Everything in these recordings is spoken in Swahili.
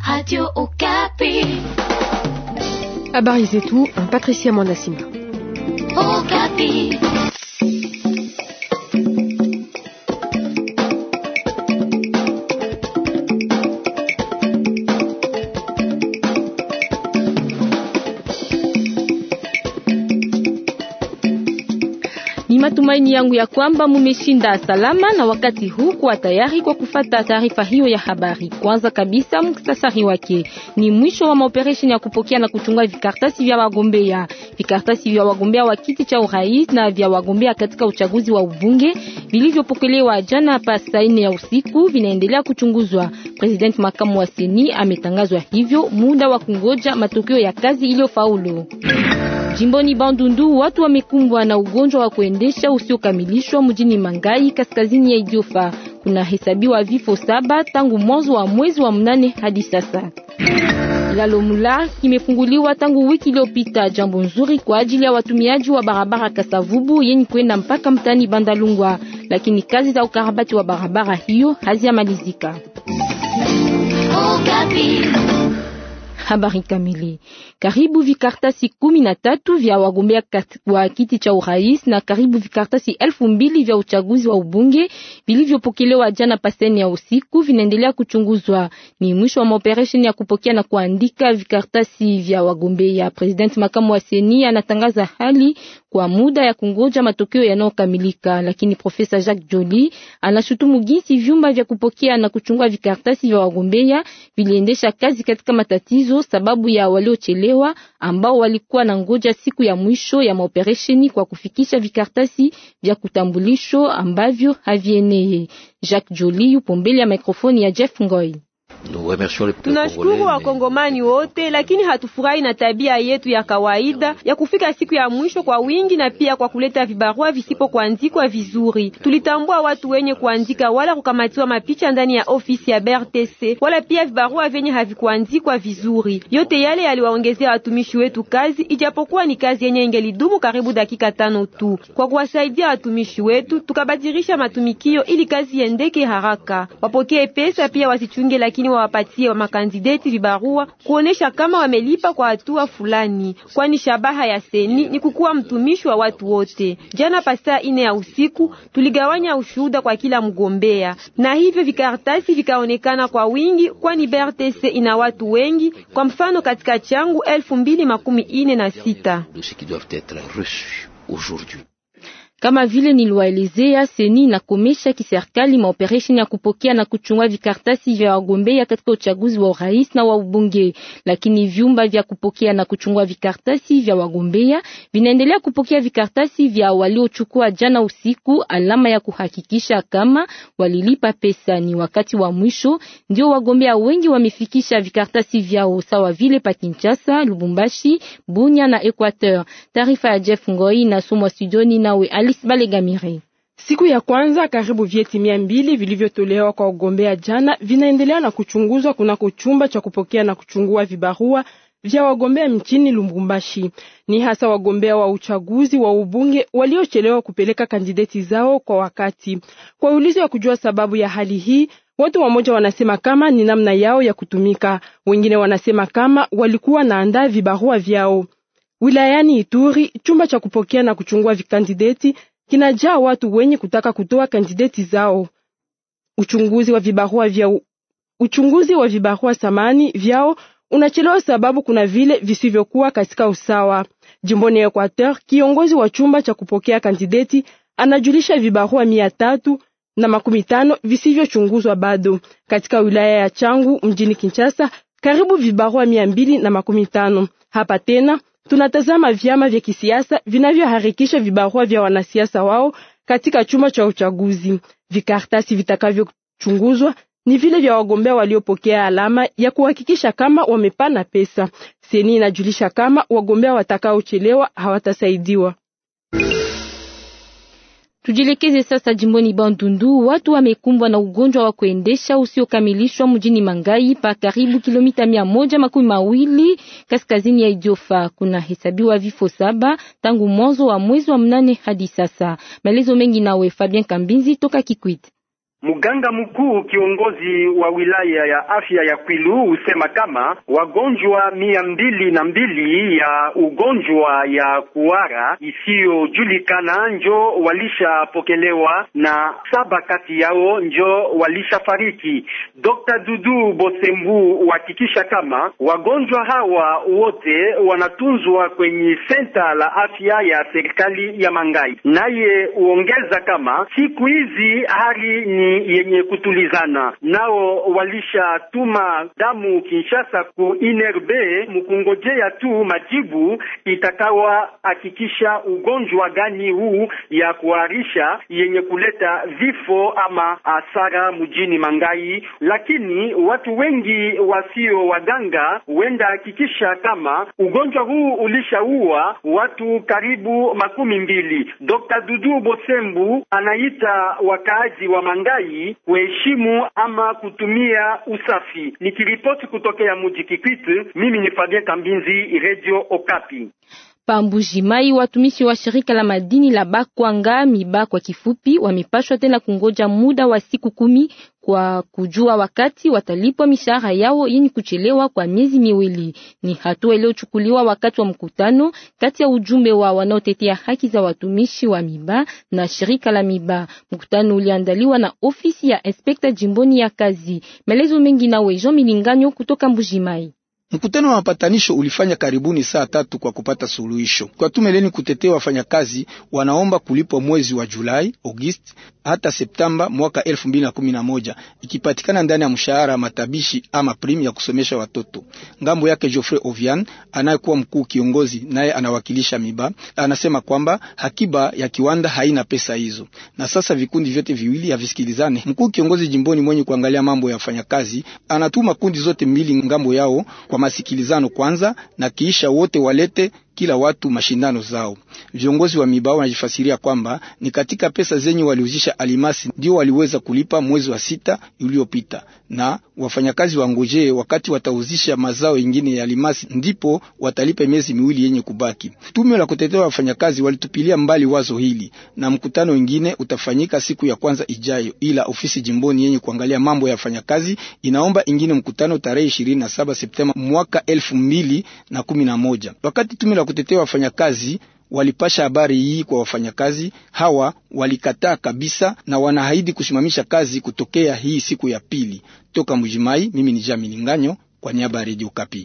Radio Okapi. Habari zetu, Patricia Mwanasimba. Okapi. Ni matumaini yangu ya kwamba mumeshinda salama na wakati huu kwa tayari kwa kufata taarifa hiyo ya habari. Kwanza kabisa muktasari wake. Ni mwisho wa maoperation ya kupokea na kuchunga vikartasi vya wagombea. Vikartasi vya wagombea wa kiti cha urais na vya wagombea katika uchaguzi wa ubunge vilivyopokelewa jana hapa saa 4 ya usiku vinaendelea kuchunguzwa. President makamu wa Seni ametangazwa hivyo muda wa kungoja matokeo ya kazi iliyofaulu. Jimboni Bandundu watu wamekumbwa na ugonjwa wa kuendesha usiokamilishwa mjini Mangai kaskazini ya Idiofa. Kuna hesabiwa vifo 7 tangu mwanzo wa mwezi wa 8 hadi sasa. Kilalo Mula kimefunguliwa tangu wiki iliyopita, jambo nzuri kwa ajili ya watumiaji wa barabara Kasavubu yenye kwenda mpaka mtani Bandalungwa, lakini kazi za ukarabati wa barabara hiyo hazijamalizika. Habari kamili. Karibu vikartasi 13 vya wagombea wa kiti cha urais na karibu vikartasi 2000 vya uchaguzi wa ubunge vilivyopokelewa jana paseni ya usiku vinaendelea kuchunguzwa. Ni mwisho wa operation ya kupokea na kuandika vikartasi vya wagombea. President makamu wa Seni anatangaza hali kwa muda ya kungoja matokeo yanayokamilika, lakini Profesa Jacques Joly anashutumu jinsi vyumba vya kupokea na kuchungua vikartasi vya wagombea viliendesha kazi katika matatizo sababu ya waliochelewa ambao walikuwa na ngoja siku ya mwisho ya maoperesheni kwa kufikisha vikartasi vya kutambulisho ambavyo havieneye. Jacques Joly yupo mbele ya mikrofoni ya Jeff Ngoi. Tunashukuru wakongomani wote, lakini hatufurahi na tabia yetu ya kawaida ya kufika siku ya mwisho kwa wingi na pia kwa kuleta vibarua visipo kuandikwa vizuri. Tulitambua watu wenye kuandika wala kukamatiwa mapicha ndani ya ofisi ya BRTC wala pia vibarua venye havikuandikwa vizuri. Yote yale yaliwaongezea watumishi wetu kazi, ijapokuwa ni kazi yenye ingelidumu karibu dakika 5 tu. Kwa kuwasaidia watumishi wetu tukabadilisha matumikio ili kazi iendeke haraka. Wapokee pesa pia wasichunge, lakini wawapatie wa makandideti vibarua kuonesha kama wamelipa kwa hatua fulani, kwani shabaha ya Seni ni kukuwa mtumishi wa watu wote. Jana pasaa 4 ya usiku tuligawanya ushuhuda kwa kila mgombea, na hivyo vikartasi vikaonekana kwa wingi, kwani BRTC ina watu wengi. Kwa mfano katika changu 2046 kama vile niliwaelezea, Seni inakomesha kiserikali maoperation ya kupokea na kuchungua vikartasi vya wagombea katika uchaguzi wa urais na wa ubunge, lakini vyumba vya kupokea na kuchungua vikartasi vya wagombea vinaendelea kupokea vikartasi vya waliochukua jana usiku, alama ya kuhakikisha kama walilipa pesa. Ni wakati wa mwisho ndio wagombea wengi wamefikisha vikartasi vyao, sawa vile pa Kinshasa, Lubumbashi, Bunia na Equateur. Taarifa ya Jeff Ngoi na somo studioni nawe Siku ya kwanza karibu vyeti 200 vilivyotolewa kwa wagombea jana vinaendelea na kuchunguzwa kunako chumba cha kupokea na kuchungua vibarua vya wagombea mchini Lubumbashi. Ni hasa wagombea wa uchaguzi wa ubunge waliochelewa kupeleka kandideti zao kwa wakati. Kwa ulizo ya kujua sababu ya hali hii, watu wamoja wanasema kama ni namna yao ya kutumika, wengine wanasema kama walikuwa naandaa vibarua vyao. Wilayani Ituri, chumba cha kupokea na kuchungua vikandideti kinajaa watu wenye kutaka kutoa kandideti zao. Uchunguzi wa vibarua samani vyao unachelewa sababu kuna vile visivyokuwa katika usawa. Jimboni Equateur, kiongozi wa chumba cha kupokea kandideti anajulisha vibarua 350 visivyochunguzwa bado. Katika wilaya ya Changu mjini Kinshasa, karibu vibarua 250. Hapa tena tunatazama vyama vya kisiasa vinavyoharakisha vibarua vya wanasiasa wao katika chumba cha uchaguzi. Vikartasi vitakavyochunguzwa ni vile vya wagombea waliopokea alama ya kuhakikisha kama wamepana pesa. Seni inajulisha kama wagombea watakaochelewa hawatasaidiwa. Tujielekeze sasa jimboni Bandundu. Watu wamekumbwa na ugonjwa wa kuendesha usiokamilishwa mjini Mangai pa karibu kilomita 120 kaskazini ya Idiofa. Kuna hesabiwa vifo 7 tangu mwanzo wa mwezi wa 8 hadi sasa. Maelezo mengi nawe Fabien Kambinzi toka Kikwit. Mganga mkuu kiongozi wa wilaya ya afya ya Kwilu usema kama wagonjwa 202 ya ugonjwa ya kuhara isiyojulikana njo walishapokelewa na 7 kati yao njo walishafariki. Dr. Dudu Bosembu uhakikisha kama wagonjwa hawa wote wanatunzwa kwenye senta la afya ya serikali ya Mangai. Naye uongeza kama siku hizi hali ni yenye kutulizana, nao walishatuma damu Kinshasa ku INRB mkungojea tu majibu itakawa hakikisha ugonjwa gani huu ya kuharisha yenye kuleta vifo ama hasara mjini Mangai. Lakini watu wengi wasio waganga wenda hakikisha kama ugonjwa huu ulishaua watu karibu 20. Dr. Dudu Bosembu anaita wakaaji wa Mangai kuheshimu ama kutumia usafi. Nikiripoti kutokea mji Kikwit, mimi ni Fabien Kambinzi, Radio Okapi. Pambujimai, watumishi wa shirika la madini la Bakwanga Miba kwa kifupi, wamepashwa tena kungoja muda wa siku 10 kwa kujua wakati watalipwa mishahara yao yenye kuchelewa kwa miezi miwili. Ni hatua iliyochukuliwa wakati wa mkutano kati ya ujumbe wa wanaotetea haki za watumishi wa Miba na shirika la Miba. Mkutano uliandaliwa na ofisi ya inspekta jimboni ya kazi. Maelezo mengi nawe Jean Milinganyo kutoka Mbujimai. Mkutano wa mapatanisho ulifanya karibuni saa 3 kwa kupata suluhisho. Kwa tume leni kutetea wafanyakazi wanaomba kulipwa mwezi wa Julai, August hata Septemba mwaka 2011 ikipatikana ndani ya mshahara matabishi ama prime ya kusomesha watoto. Ngambo yake Geoffrey Ovian anayekuwa mkuu kiongozi naye anawakilisha Miba anasema kwamba hakiba ya kiwanda haina pesa hizo. Na sasa vikundi vyote viwili havisikilizane. Mkuu kiongozi jimboni mwenye kuangalia mambo ya wafanyakazi anatuma kundi zote mbili ngambo yao kwa masikilizano kwanza na kisha wote walete kila watu mashindano zao. Viongozi wa Miba wanajifasiria kwamba ni katika pesa zenye waliuzisha alimasi ndio waliweza kulipa mwezi wa 6 uliopita, na wafanyakazi wangojee wakati watauzisha mazao ingine ya alimasi ndipo watalipa miezi miwili yenye kubaki. Tume la kutetea wafanyakazi walitupilia mbali wazo hili na mkutano mwingine utafanyika siku ya kwanza ijayo, ila ofisi jimboni yenye kuangalia mambo ya wafanyakazi inaomba ingine mkutano tarehe 27 Septemba mwaka 2011. Wakati tume la kutetea wafanyakazi walipasha habari hii kwa wafanyakazi hawa, walikataa kabisa na wanaahidi kusimamisha kazi kutokea hii siku ya pili. Toka Mbujimai, mimi ni Jean Milinganyo kwa niaba ya Radio Okapi.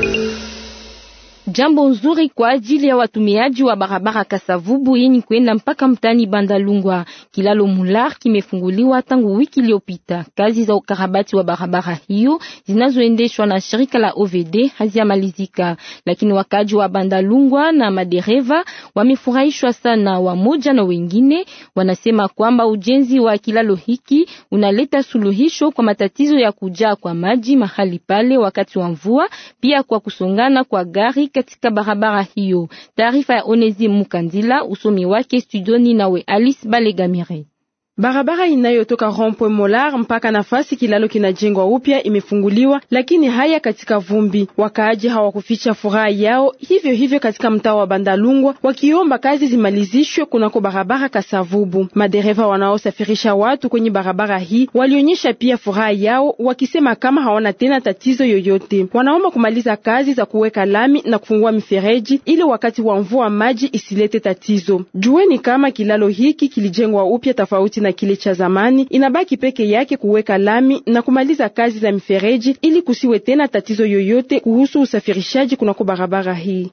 Jambo nzuri kwa ajili ya watumiaji wa barabara Kasavubu yenye kwenda mpaka mtani Bandalungwa. Kilalo Mular kimefunguliwa tangu wiki iliyopita. Kazi za ukarabati wa barabara hiyo zinazoendeshwa na shirika la OVD hazijamalizika, lakini wakaji wa Bandalungwa na madereva wamefurahishwa sana. Wamoja na wengine wanasema kwamba ujenzi wa kilalo hiki unaleta suluhisho kwa matatizo ya kujaa kwa maji mahali pale wakati wa mvua, pia kwa kusongana kwa gari katika barabara hiyo. Taarifa ya Onezi Mukandila, usomi wake studioni nawe Alice Balegamire. Barabara inayotoka Rond-Point Molar mpaka nafasi kilalo kinajengwa upya imefunguliwa, lakini haya katika vumbi. Wakaaji hawakuficha furaha yao hivyo katika mtaa wa Bandalungwa, wakiomba kazi zimalizishwe kunako barabara Kasavubu. Madereva wanaosafirisha watu kwenye barabara hii walionyesha pia furaha yao, wakisema kama hawana tena tatizo yoyote. Wanaomba kumaliza kazi za kuweka lami na kufungua mifereji ili wakati wa mvua maji isilete tatizo. Jueni kama kilalo hiki kilijengwa upya tofauti na kile cha zamani, inabaki peke yake kuweka lami na kumaliza kazi za mifereji ili kusiwe tena tatizo yoyote kuhusu usafirishaji kunako barabara hii.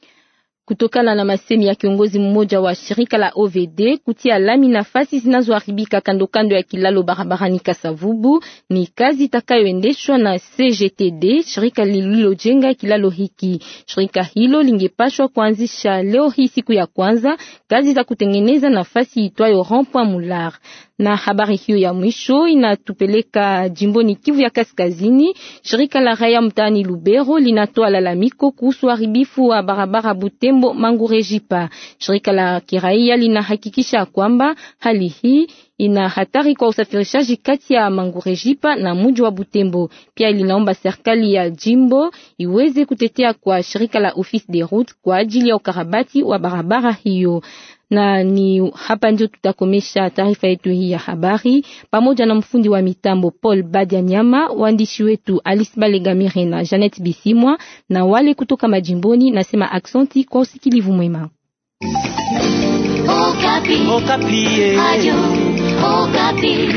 Kutokana na masemi ya kiongozi mmoja wa shirika la OVD, kutia lami nafasi zinazoharibika kando kando ya kilalo barabarani Kasavubu ni kazi itakayoendeshwa na CGTD, shirika lililojenga kilalo hiki. Shirika hilo lingepashwa kuanzisha leo hii siku ya kwanza kazi za kutengeneza nafasi itwayo Rond-Point Molar. Na habari hiyo ya mwisho inatupeleka jimboni Kivu ya Kaskazini. Shirika la raia mtaani Lubero linatoa lalamiko kuhusu haribifu wa barabara Butembo Mangurejipa. Shirika la kiraia linahakikisha kwamba hali hii ina hatari kwa usafirishaji kati ya Mangurejipa na mji wa Butembo. Pia linaomba serikali ya jimbo iweze kutetea kwa shirika la Office des Routes kwa ajili ya ukarabati wa barabara hiyo. Na ni hapa ndio tutakomesha taarifa yetu hii ya habari pamoja na mfundi wa mitambo Paul Badianyama, waandishi wetu Alice Balegamire na Janet Bisimwa, na wale kutoka majimboni. Nasema aksanti kwa usikilivu mwema. Okapi. Okapi. Adio. Okapi.